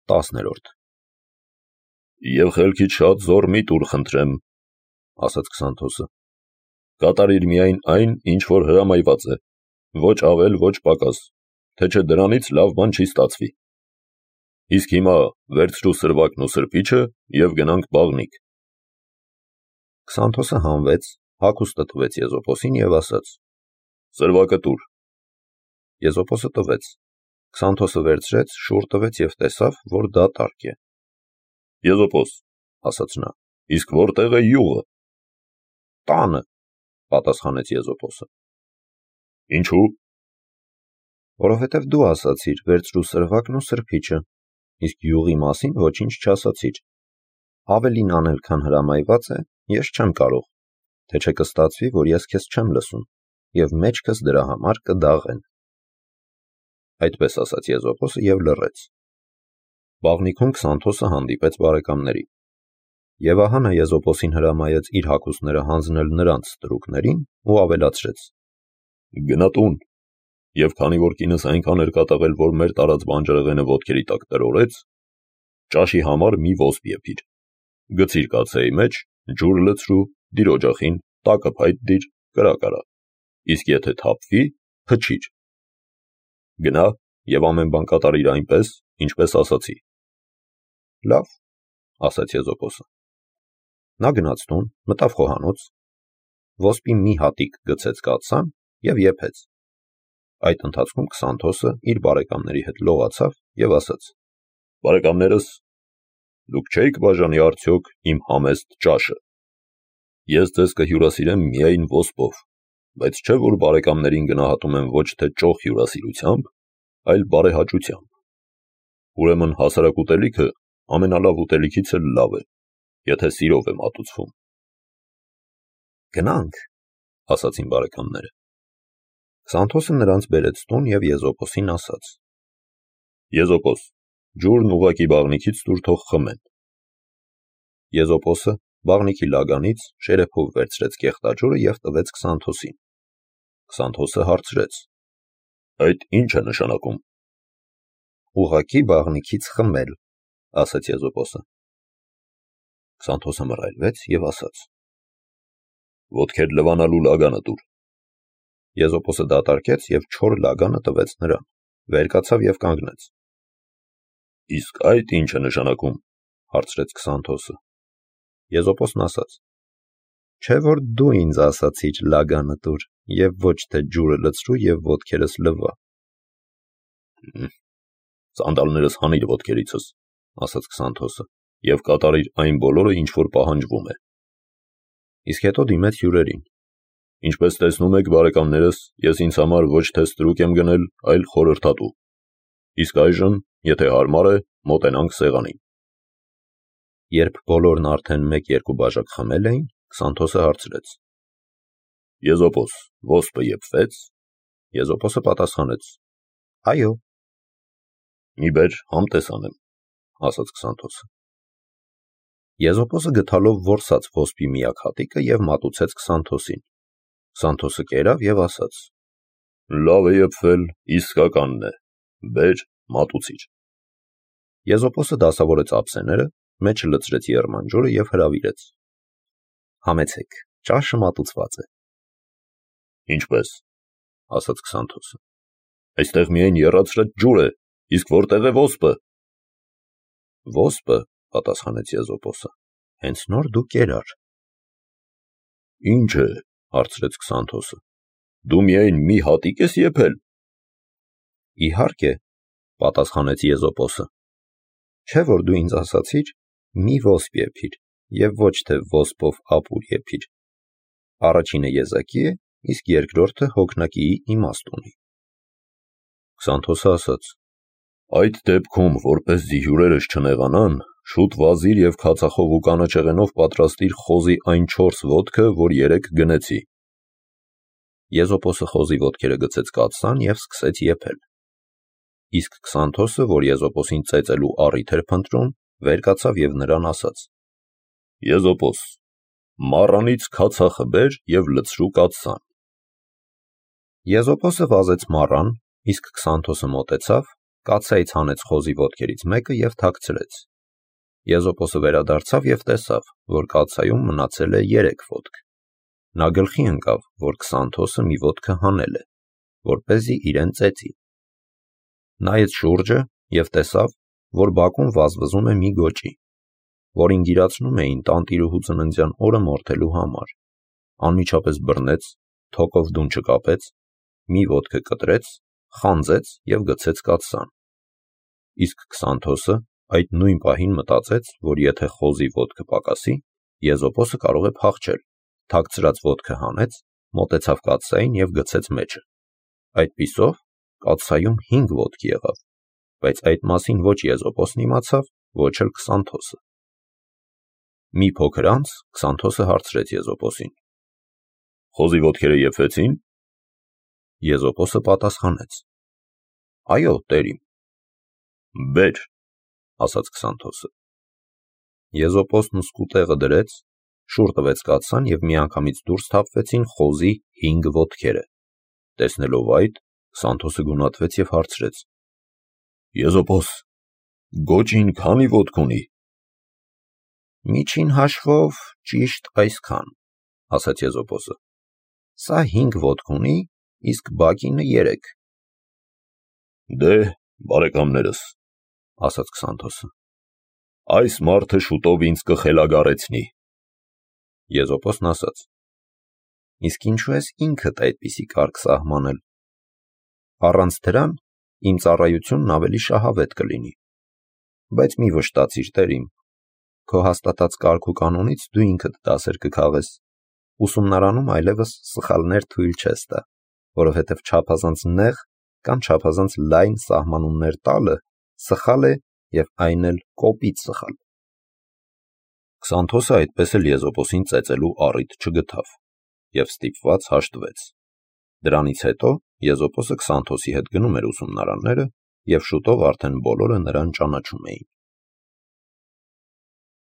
10-րդ Եվ խելքից շատ զոր մի տուր խնդրեմ, ասաց Քսանթոսը։ կատարիր միայն այն, ինչ որ հրամայված է, ոչ ավել, ոչ պակաս, թե չէ դրանից լավ բան չի ստացվի։ Իսկ հիմա վերցրու սրվակն ու սրբիչը և գնանք բաղնիք։ Քսանթոսը հանվեց, հագուստը տվեց Եզոպոսին և ասաց. Սրվակը տուր։ Եզոպոսը տվեց։ Քսանթոսը վերցրեց, շուռ տվեց և տեսավ, որ դա տարկ է։ Եզոպոս, ասաց նա, իսկ որտեղ է յուղը։ տանը, պատասխանեց Եզոպոսը։ Ինչու։ Որովհետև դու ասացիր, վերցրու սրվակն ու սրբիչը, իսկ յուղի մասին ոչինչ չասացիր։ Ավելին անել, քան հրամայված է, ես չեմ կարող, թե չէ կստացվի, որ ես քեզ չեմ լսում, և մեջքս դրա համար կդաղեն։ Այդպես ասաց Եզոպոսը և լռեց։ Բաղնիքում Քսանթոսը հանդիպեց բարեկամներին։ Եվ ահա նա Եզոպոսին հրամայեց իր հագուստները հանձնել նրանց ստրուկներին ու ավելացրեց. Գնա տուն, և քանի որ կինս այնքան էր կատաղել, որ մեր տարած բանջարեղենը ոտքերի տակ տրորեց, ճաշի համար մի ոսպ եփիր, գցիր կաթսայի մեջ, ջուր լցրու, դիր օջախին, տակը փայտ դիր, կրակ արա, իսկ եթե թափվի, փչիր։ Գնա և ամեն բան կատարիր այնպես, ինչպես ասացի։ Լավ, ասաց Եզոպոսը։ Նա գնաց տուն, մտավ խոհանոց, ոսպի մի հատիկ գցեց կաթսան և եփեց։ Այդ ընթացքում Քսանթոսը իր բարեկամների հետ լողացավ և ասաց. Բարեկամներս, դուք չէիք բաժանի արդյոք իմ համեստ ճաշը։ Ես ձեզ կհյուրասիրեմ միայն ոսպով, բայց չէ որ բարեկամներին գնահատում եմ ոչ թե ճոխ հյուրասիրությամբ, այլ բարեհաճությամբ։ Ուրեմն հասարակ ուտելիքը ամենալավ ուտելիքից էլ լավ է, եթե սիրով է մատուցվում։ Գնանք, ասացին բարեկամները։ Քսանթոսը նրանց բերեց տուն և Եզոպոսին ասաց. Եզոպոս, ջուրն ուղղակի բաղնիքից տուր թող խմեն։ Եզոպոսը բաղնիքի լագանից շերեփով վերցրեց կեղտաջուրը և տվեց Քսանթոսին։ Քսանթոսը հարցրեց. Այդ ինչ է նշանակում։ Ուղղակի բաղնիքից խմել, ասաց Եզոպոսը։ Քսանթոսը մռայլվեց և ասաց. Ոտքեր լվանալու լագանը տուր։ Եզոպոսը դատարկեց և չոր լագանը տվեց նրան, վեր կացավ և կանգնեց։ Իսկ այդ ինչ է նշանակում, հարցրեց Քսանթոսը։ Եզոպոսն ասաց. Չէ որ դու ինձ ասացիր լագանը տուր և ոչ թե ջուրը լցրու և ոտքերս լվա։ Սանդալներս հանիր ոտքերիցս, ասաց Քսանթոսը, և կատարիր այն բոլորը, ինչ որ պահանջվում է։ Իսկ հետո դիմեց հյուրերին. Ինչպես տեսնում եք, բարեկամներս, ես ինձ համար ոչ թե ստրուկ եմ գնել, այլ խորհրդատու։ Իսկ այժմ, եթե հարմար է, մոտենանք սեղանին։ Երբ բոլորն արդեն 1-2 բաժակ խմել էին, Քսանթոսը հարցրեց. Եզոպոս, ոսպը եփվեց։ Եզոպոսը պատասխանեց. Այո։ Մի բեր համտես անեմ, ասաց Քսանթոսը։ Եզոպոսը գթալով որսաց ոսպի միակ հատիկը և մատուցեց Քսանթոսին։ Քսանթոսը կերավ և ասաց. Լավ է եփվել, իսկականն է, բեր, մատուցիր։ Եզոպոսը դասավորեց ափսեները, մեջը լցրեց եռմանջուրը և հրավիրեց. Համեցեք, ճաշը մատուցված է։ Ինչպես, ասաց Քսանթոսը։ Այստեղ միայն եռացրած ջուր է, իսկ որտեղ է ոսպը։ Ոսպը, պատասխանեց Եզոպոսը, հենց նոր դու կերար։ Ինչ է, հարցրեց Քսանթոսը, դու միայն մի հատիկ ես եփել։ Իհարկե, պատասխանեց Եզոպոսը, չէ որ դու ինձ ասացիր, մի ոսպ եփիր և ոչ թե ոսպով ապուր եփիր։ Առաջինը եզակի է, իսկ երկրորդը հոգնակիի իմաստ ունի։ Քսանթոսը ասաց. Այդ դեպքում, որպեսզի հյուրերս չնեղանան, շուտ վազիր և քացախով ու կանաչեղենով պատրաստիր խոզի այն 4 ոտքը, որ 3 գնեցի։ Եզոպոսը խոզի ոտքերը գցեց կաթսան և սկսեց եփել։ Իսկ Քսանթոսը, որ Եզոպոսին ծեծելու առիթ էր փնտրում, վեր կացավ և նրան ասաց. Եզոպոս, մառանից քացախը բեր և լցրու կաթսան։ Եզոպոսը վազեց մառան, իսկ Քսանթոսը մոտեցավ, կացայից հանեց խոզի ոտքերից մեկը և թաքցրեց։ Եզոպոսը վերադարձավ և տեսավ, որ կացայում մնացել է 3 ոտք։ Նա գլխի ընկավ, որ Քսանթոսը մի ոտքը հանել է, որպեսզի իրեն ծեծի։ Նայեց շուրջը և տեսավ, որ բակում վազվզում է մի գոճի, որին գիրացնում էին տանտիրուհու ծննդյան օրը մորթելու համար։ Անմիջապես բռնեց, թոկով դունչը կապեց, մի ոտքը կտրեց, խանձեց և գցեց կաթսան։ Իսկ Քսանթոսը այդ նույն պահին մտածեց, որ եթե խոզի ոտքը պակասի, Եզոպոսը կարող է փախչել, թաքցրած ոտքը հանեց, մոտեցավ կաթսային և գցեց մեջը։ Այդպիսով կաթսայում 5 ոտք եղավ, բայց այդ մասին ոչ Եզոպոսն իմացավ, ոչ էլ Քսանթոսը։ Մի փոքր անց Քսանթոսը հարցրեց Եզոպոսին. Խոզի ոտքերը եփվեցի՞ն։ Եզոպոսը պատասխանեց. Այո, տերիմ։ Բեր, ասաց Քսանթոսը։ Եզոպոսն սկուտեղը դրեց, շուռ տվեց կաթսան և միանգամից դուրս թափվեցին խոզի 5 ոտքերը։ Տեսնելով այդ, Քսանթոսը գունատվեց և հարցրեց. Եզոպոս, գոճին քանի ոտք ունի։ Միջին հաշվով ճիշտ այսքան, ասաց Եզոպոսը։ Սա 5 ոտք ունի, իսկ բակինը 3։ Դե, բարեկամներս, ասաց Քսանթոսը։ Այս մարդը շուտով ինձ կխելագարեցնի։ Եզոպոսն ասաց. Իսկ ինչու ես ինքդ այդպիսի կարգ սահմանել։ Առանց դրան իմ ծառայությունն ավելի շահավետ կլինի։ Բայց մի վշտացիր, տերիմ, քո հաստատած կարգ ու կանոնից դու ինքդ դասեր կքաղես։ Ուսումնարանում այլևս սխալներ թույլ չես տա, որովհետև չափազանց նեղ կամ չափազանց լայն սահմանումներ տալը սխալ է և այն էլ կոպիտ սխալ։ Քսանթոսը այդպես էլ Եզոպոսին ծեծելու առիթ չգտավ և ստիպված հաշտվեց։ Դրանից հետո Եզոպոսը Քսանթոսի հետ գնում էր ուսումնարանները և շուտով արդեն բոլորը նրան ճանաչում էին։